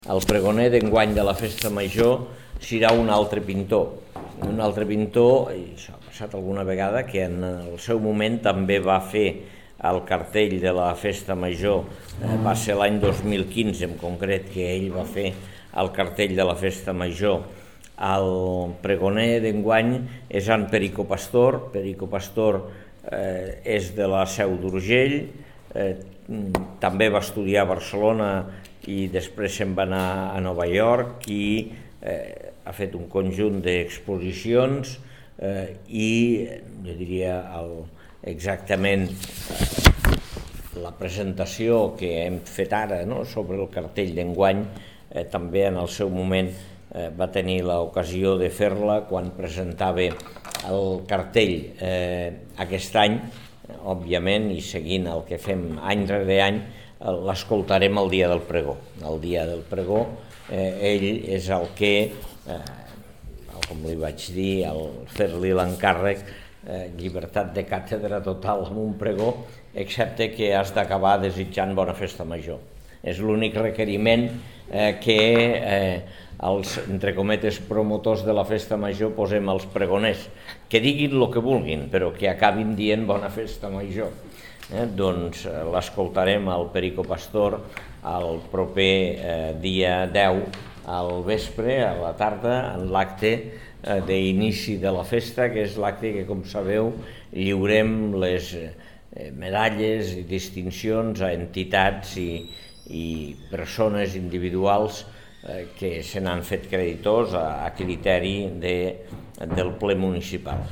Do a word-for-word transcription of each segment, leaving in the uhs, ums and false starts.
El pregoner d'enguany de la Festa Major serà un altre pintor. Un altre pintor, i això ha passat alguna vegada, que en el seu moment també va fer el cartell de la Festa Major, eh, va ser l'any dos mil quinze en concret que ell va fer el cartell de la Festa Major. El pregoner d'enguany és en Perico Pastor. Perico Pastor eh, és de la Seu d'Urgell, eh, també va estudiar a Barcelona i després se'n va anar a Nova York i eh, ha fet un conjunt d'exposicions eh, i jo diria el, exactament eh, la presentació que hem fet ara, no?, sobre el cartell d'enguany, eh, també en el seu moment eh, va tenir l'ocasió de fer-la quan presentava el cartell eh, aquest any, òbviament, i seguint el que fem any rere any, l'escoltarem el dia del pregó. El dia del pregó, eh, ell és el que, eh, com li vaig dir, al fer-li l'encàrrec, eh, llibertat de càtedra total amb un pregó, excepte que has d'acabar desitjant bona festa major. És l'únic requeriment eh, que eh, els, entre cometes, promotors de la festa major posem als pregoners, que diguin el que vulguin, però que acabin dient bona festa major. Eh, doncs eh, l'escoltarem al Perico Pastor el proper eh, dia deu al vespre, a la tarda, en l'acte eh, d'inici de la festa, que és l'acte que, com sabeu, lliurem les eh, medalles i distincions a entitats i, i persones individuals eh, que se n'han fet creditors a, a criteri de, del ple municipal.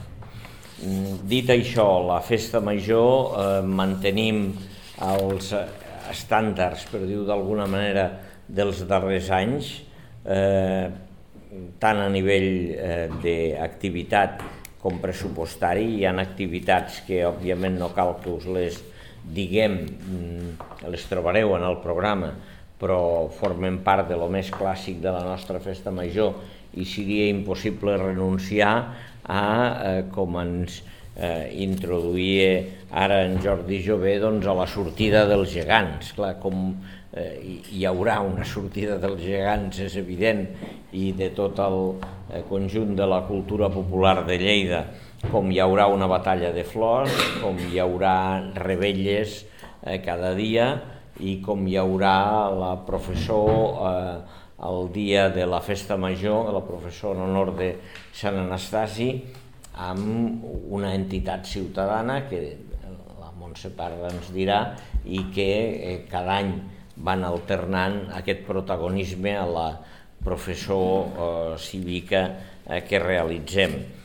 Dit això, la festa major eh, mantenim els estàndards, per dir-ho d'alguna manera, dels darrers anys, eh, tant a nivell eh, d'activitat com pressupostari. Hi ha activitats que, òbviament, no cal que us les diguem, les trobareu en el programa, però formen part de lo més clàssic de la nostra festa major i seria impossible renunciar a, eh, com ens eh, introduïa ara en Jordi Jové, doncs, a la sortida dels gegants. Clar, com eh, hi haurà una sortida dels gegants, és evident, i de tot el eh, conjunt de la cultura popular de Lleida, com hi haurà una batalla de flors, com hi haurà revetlles eh, cada dia, i com hi haurà la professor eh, el dia de la festa major, la professor en honor de Sant Anastasi, amb una entitat ciutadana que la Montse Parra ens dirà i que eh, cada any van alternant aquest protagonisme a la professor eh, cívica eh, que realitzem.